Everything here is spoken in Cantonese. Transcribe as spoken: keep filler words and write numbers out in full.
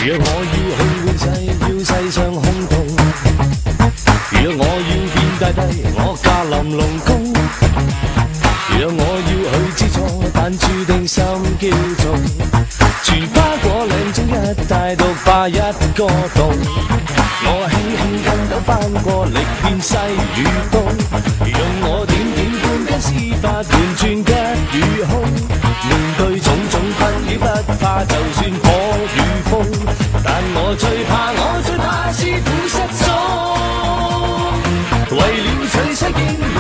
若我要去換世，要世上空洞。若我要變大帝，我駕臨龍宮。若我要去知錯，但注定心驕縱。全花果嶺中一帶獨霸一個洞。我輕輕筋斗翻過力遍西與東，用我點點半根絲髮換轉吉與凶。面對種種困擾不怕，就算火與風，但我最怕我最怕師傅失蹤。為了取西經。